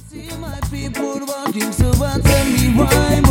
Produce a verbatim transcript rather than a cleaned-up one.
See my people walking, so what tell me why?